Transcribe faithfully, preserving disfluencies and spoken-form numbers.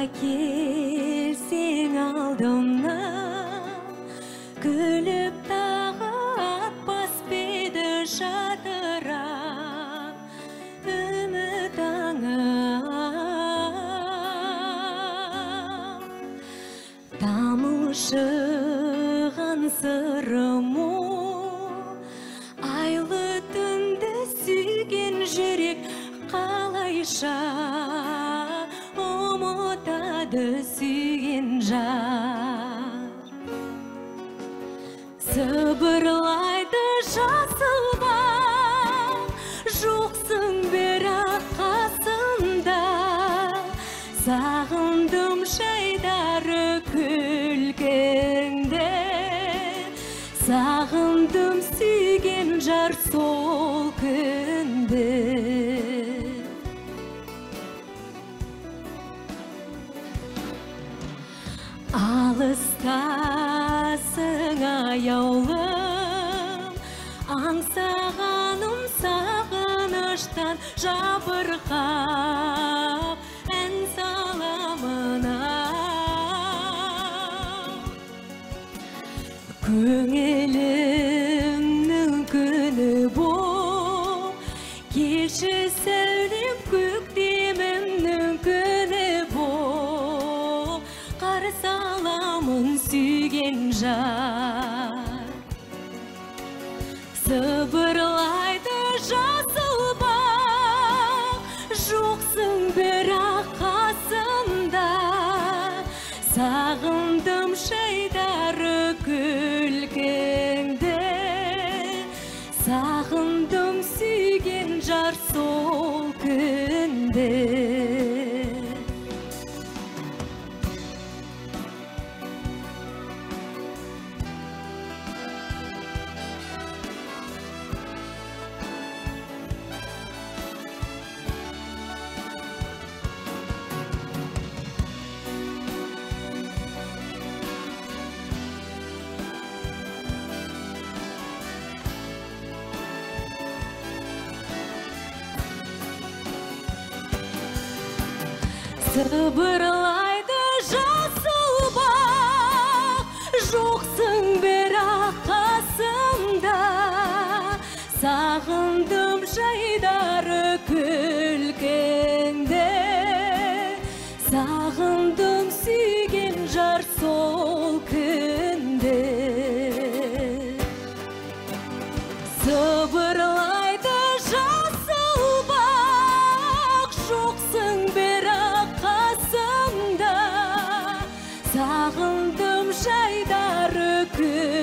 келсең алдымнан, күліп тағы атпас беді жадырап үміт аңым. Тамылжыған сырыму, айлы түнді сүйген жүрек қалайша ұмытады сүйген жар. Сыбырлайды жасыл бақ, жоқсың бірақ қасымда. Сағындым жайдары күлкіңді, сағындым сүйген жар сол күнді. Алыстасың аяулым, аңсағаным сағыныштан жабырқап ән саламын ау. Көңілімнің күні боп, келші сәулем көктемімнің күні боп, қарсы аламын сүйген жар. Сыбырлайды жасыл бақ, жоқсың бірақ қасымда. Сағындым жайдары күлкіңді, сағындым сүйген жар сол күнді. Сыбырлайды жасыл бақ, жоқсың бірақ қасымда. Сағындым жайдары күлкіңді, сағындым сүйген жар сол күнді. Сыбырлайды жасыл бақ, жоқсың бірақ қасымда. Сағындым жайдары күн